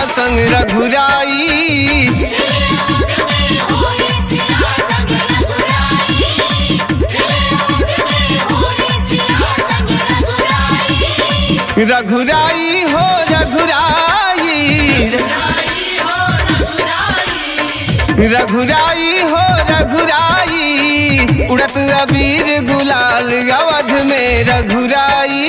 संग रघुराई। रघुराई हो रघुराई, रघुराई हो रघुराई, उड़त अबीर गुलाल अवध में रघुराई।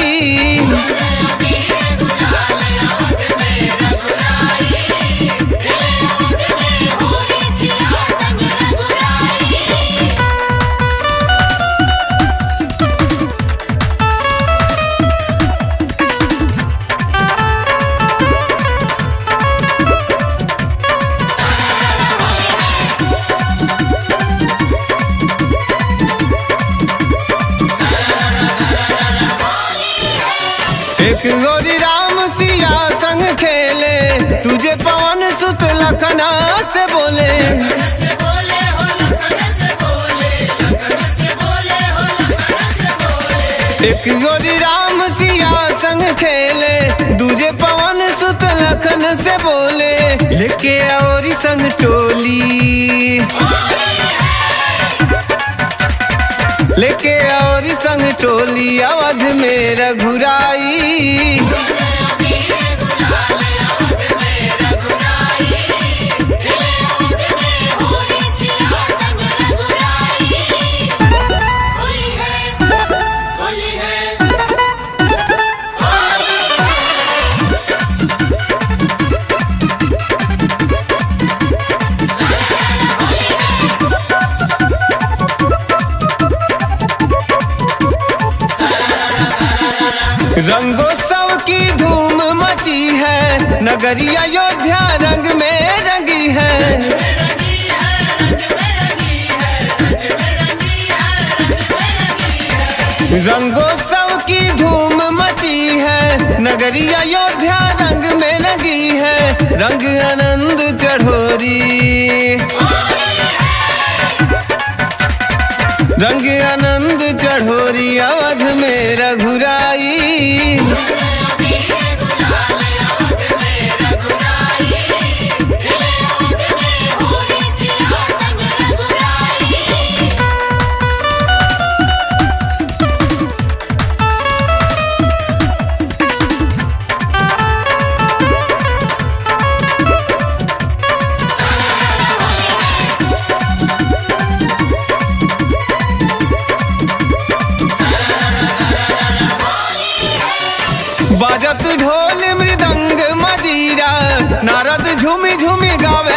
एक गोरी राम सिया संग खेले, तुझे पवन सुत लखना से बोले। एक गोरी राम सिया संग खेले, दूजे पवन सुत लखन से बोले। लेके और संग टोली, लेके और संग टोली अवध में रघुराई। रंगोत्सव की धूम मची है, नगरिया अयोध्या रंग में रंगी है। रंगोत्सव की धूम मची है, नगरिया अयोध्या रंग में रंगी है। रंग आनंद चढ़ोरी, रंग आनंद चढ़ोरी अवध में रघुराई। बाजत ढोल मृदंग मजीरा, नारद झूमी झूमी गावे